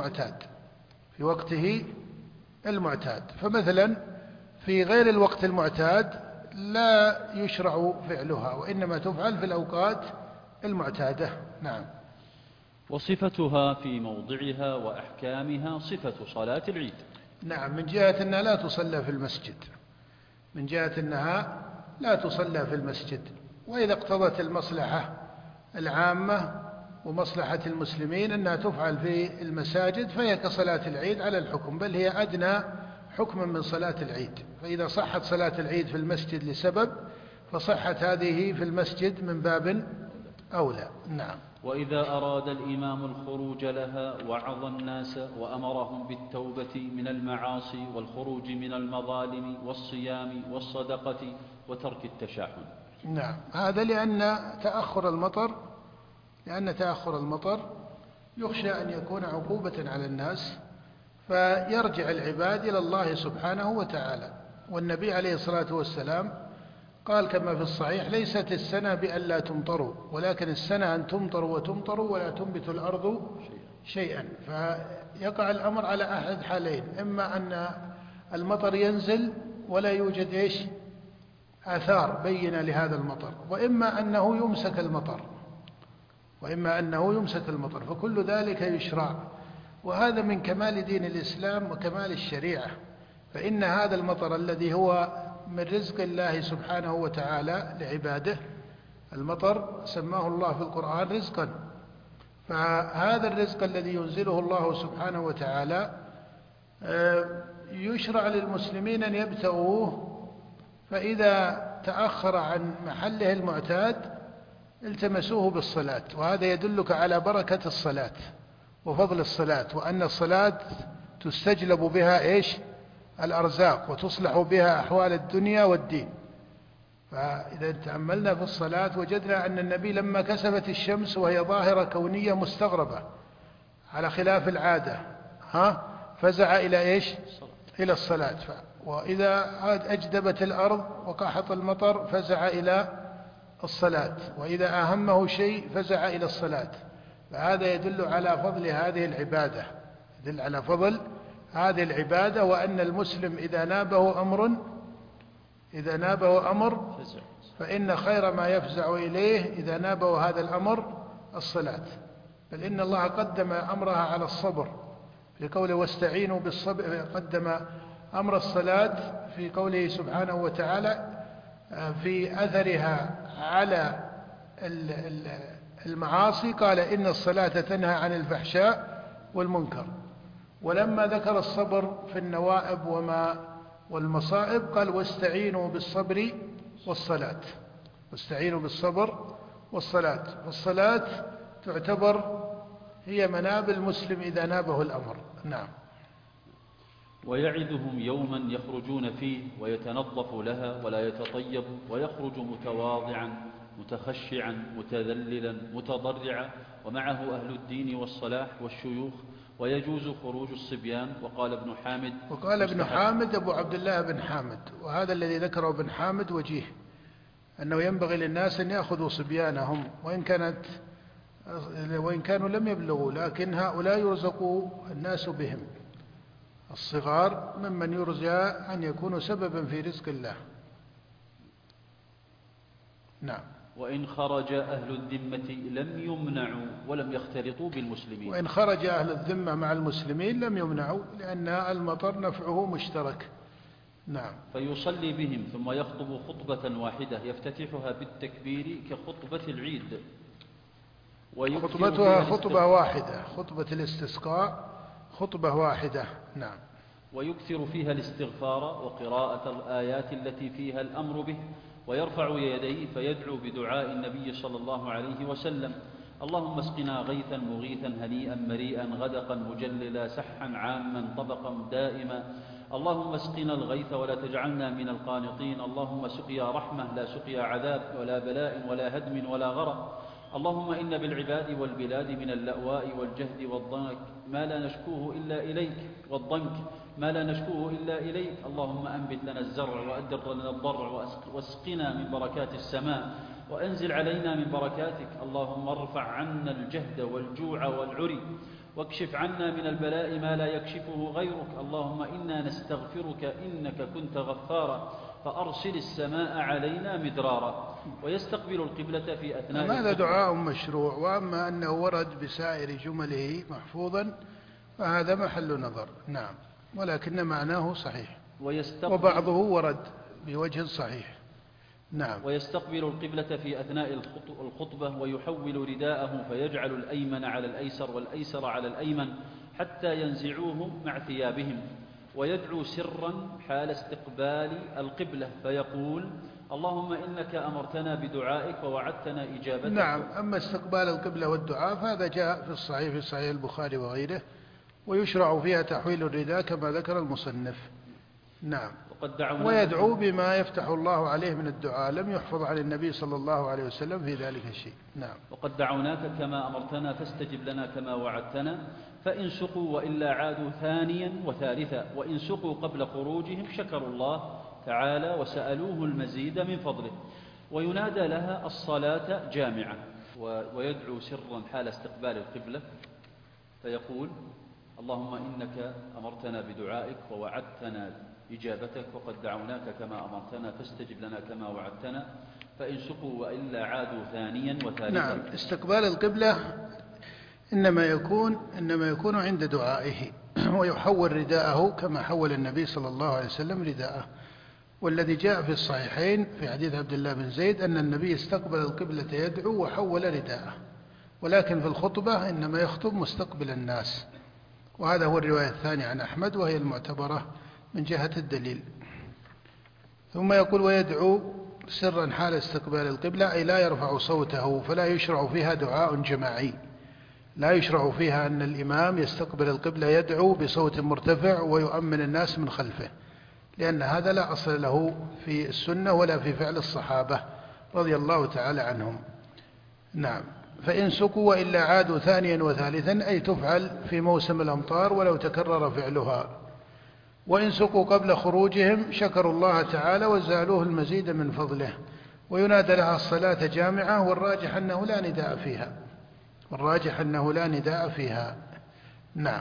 Speaker 3: وقته المعتاد. فمثلا في غير الوقت المعتاد لا يشرع فعلها، وإنما تفعل في الأوقات المعتادة. نعم.
Speaker 2: وصفتها في موضعها وأحكامها صفة صلاة العيد.
Speaker 3: نعم، من جهة أنها لا تصلى في المسجد، وإذا اقتضت المصلحة العامة ومصلحة المسلمين أنها تفعل في المساجد فهي كصلاة العيد على الحكم، بل هي أدنى حكما من صلاة العيد. فإذا صحت صلاة العيد في المسجد لسبب فصحت هذه في المسجد من باب أولى. نعم.
Speaker 2: وإذا أراد الإمام الخروج لها وعظ الناس وأمرهم بالتوبة من المعاصي والخروج من المظالم والصيام والصدقة وترك التشاحن.
Speaker 3: نعم، هذا لأن تأخر المطر يخشى أن يكون عقوبة على الناس، فيرجع العباد إلى الله سبحانه وتعالى. والنبي عليه الصلاة والسلام قال كما في الصحيح: ليست السنة بأن لا تمطروا، ولكن السنة أن تمطروا وتمطروا ولا تنبت الأرض شيئا. فيقع الأمر على أحد حالين: إما أن المطر ينزل ولا يوجد آثار بينة لهذا المطر، وإما أنه يمسك المطر، فكل ذلك يشرع. وهذا من كمال دين الإسلام وكمال الشريعة، فإن هذا المطر الذي هو من رزق الله سبحانه وتعالى لعباده، المطر سماه الله في القرآن رزقا، فهذا الرزق الذي ينزله الله سبحانه وتعالى يشرع للمسلمين أن يبتغوه، فإذا تأخر عن محله المعتاد التمسوه بالصلاة. وهذا يدلك على بركة الصلاة وفضل الصلاة، وأن الصلاة تستجلب بها الأرزاق وتصلح بها أحوال الدنيا والدين. فإذا تأملنا في الصلاة وجدنا أن النبي لما كسفت الشمس وهي ظاهرة كونية مستغربة على خلاف العادة فزع إلى إلى الصلاة. وإذا أجدبت الأرض وقاحط المطر فزع إلى الصلاة، وإذا أهمه شيء فزع إلى الصلاة. فهذا يدل على فضل هذه العبادة، يدل على فضل هذه العبادة، وأن المسلم إذا نابه أمر فإن خير ما يفزع إليه إذا نابه هذا الأمر الصلاة. بل إن الله قدم أمرها على الصبر في قوله واستعينوا بالصبر، قدم أمر الصلاة في قوله سبحانه وتعالى في أثرها على المعاصي، قال إن الصلاة تنهى عن الفحشاء والمنكر. ولما ذكر الصبر في النوائب والمصائب قال واستعينوا بالصبر والصلاة، واستعينوا بالصبر والصلاة. والصلاة تعتبر هي مناب المسلم إذا نابه الأمر. نعم.
Speaker 2: ويعدهم يوما يخرجون فيه ويتنظف لها ولا يتطيب، ويخرج متواضعا متخشعا متذللا متضرعا، ومعه أهل الدين والصلاح والشيوخ، ويجوز خروج الصبيان. وقال ابن حامد أبو عبد الله بن حامد، وهذا الذي ذكره ابن حامد وجيه، أنه ينبغي للناس أن يأخذوا صبيانهم وإن كانوا لم يبلغوا، لكن هؤلاء يرزق الناس بهم، الصغار ممن يرجى أن يكونوا سببا في رزق الله. نعم. وإن خرج أهل الذمة لم يمنعوا ولم يختلطوا بالمسلمين.
Speaker 3: وإن خرج أهل الذمة مع المسلمين لم يمنعوا، لأن المطر نفعه مشترك. نعم.
Speaker 2: فيصلي بهم ثم يخطب خطبة واحدة يفتتحها بالتكبير كخطبة العيد،
Speaker 3: خطبتها خطبة واحدة، خطبة الاستسقاء خطبة واحدة. نعم.
Speaker 2: ويكثر فيها الاستغفار وقراءة الآيات التي فيها الأمر به، ويرفع يديه فيدعو بدعاء النبي صلى الله عليه وسلم: اللهم اسقنا غيثا مغيثا هنيئا مريئا غدقا مجللا سحا عاما طبقا دائما، اللهم اسقنا الغيث ولا تجعلنا من القانطين، اللهم سقيا رحمة لا سقيا عذاب ولا بلاء ولا هدم ولا غرق، اللهم إن بالعباد والبلاد من اللأواء والجهد والضنك ما لا نشكوه إلا إليك، والضنك ما لا نشكوه إلا إليك، اللهم أنبت لنا الزرع وأدر لنا الضرع واسقنا من بركات السماء وأنزل علينا من بركاتك، اللهم ارفع عنا الجهد والجوع والعري واكشف عنا من البلاء ما لا يكشفه غيرك، اللهم إنا نستغفرك إنك كنت غفارا فأرسل السماء علينا مدرارا. ويستقبل القبلة في أثناء
Speaker 3: هذا دعاء مشروع، وأما أنه ورد بسائر جمله محفوظا فهذا محل نظر. نعم. ولكن معناه صحيح، وبعضه ورد بوجه صحيح. نعم.
Speaker 2: ويستقبل القبلة في أثناء الخطبة ويحول رداءه فيجعل الأيمن على الأيسر والأيسر على الأيمن حتى ينزعوه مع ثيابهم، ويدعو سرا حال استقبال القبلة فيقول: اللهم إنك أمرتنا بدعائك ووعدتنا إجابتك.
Speaker 3: نعم. أما استقبال القبلة والدعاء فهذا جاء في صحيح البخاري وغيره، ويشرع فيها تحويل الرداء كما ذكر المصنف. نعم. ويدعو بما يفتح الله عليه من الدعاء، لم يحفظ عن النبي صلى الله عليه وسلم في ذلك الشيء. نعم.
Speaker 2: وقد دعوناك كما أمرتنا فاستجب لنا كما وعدتنا، فإن سقوا وإلا عادوا ثانيا وثالثا، وإن سقوا قبل خروجهم شكروا الله تعالى وسألوه المزيد من فضله. وينادى لها الصلاة جامعة. ويدعو سرا حال استقبال القبلة فيقول: اللهم إنك أمرتنا بدعائك ووعدتنا إجابتك، وقد دعوناك كما أمرتنا فاستجب لنا كما وعدتنا، فإن سقوا وإلا عادوا ثانيا وثالثا.
Speaker 3: نعم. استقبال القبلة إنما يكون عند دعائه، ويحول رداءه كما حول النبي صلى الله عليه وسلم رداءه. والذي جاء في الصحيحين في حديث عبد الله بن زيد أن النبي استقبل القبلة يدعو وحول رداءه، ولكن في الخطبة إنما يخطب مستقبل الناس، وهذا هو الرواية الثانية عن أحمد وهي المعتبرة من جهة الدليل. ثم يقول ويدعو سرا حال استقبال القبلة، أي لا يرفع صوته، فلا يشرع فيها دعاء جماعي، لا يشرع فيها أن الإمام يستقبل القبلة يدعو بصوت مرتفع ويؤمن الناس من خلفه، لأن هذا لا أصل له في السنة ولا في فعل الصحابة رضي الله تعالى عنهم. نعم. فإن سكوا وإلا عادوا ثانيا وثالثا، أي تفعل في موسم الأمطار ولو تكرر فعلها. وإن سكوا قبل خروجهم شكروا الله تعالى وزالوه المزيد من فضله، وينادى لها الصلاة جامعة، والراجح أنه لا نداء فيها، والراجح أنه لا نداء فيها. نعم.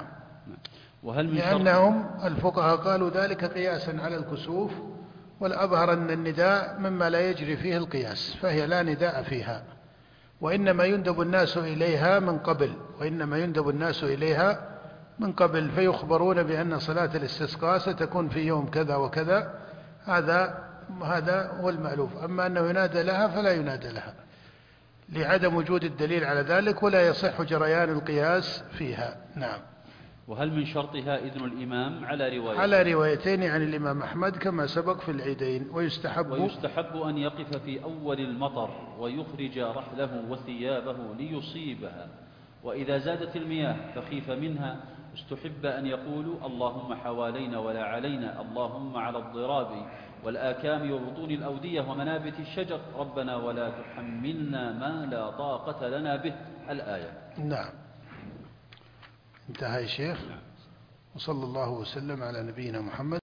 Speaker 3: لأنهم الفقهاء قالوا ذلك قياسا على الكسوف، والأظهر أن النداء مما لا يجري فيه القياس، فهي لا نداء فيها، وإنما يندب الناس إليها من قبل، وإنما يندب الناس إليها من قبل، فيخبرون بأن صلاة الاستسقاء ستكون في يوم كذا وكذا، هذا هو المألوف. أما أنه ينادى لها فلا ينادى لها لعدم وجود الدليل على ذلك، ولا يصح جريان القياس فيها. نعم.
Speaker 2: وهل من شرطها إذن الإمام
Speaker 3: على روايتين عن الإمام أحمد كما سبق في العيدين.
Speaker 2: ويستحب أن يقف في أول المطر ويخرج رحله وثيابه ليصيبها، وإذا زادت المياه فخيف منها استحب أن يقولوا اللهم حوالينا ولا علينا، اللهم على الضراب والآكام وبطون الأودية ومنابت الشجر، ربنا ولا تحملنا ما لا طاقة لنا به، الآية.
Speaker 3: نعم. انتهى يا شيخ. وصلى الله وسلم على نبينا محمد.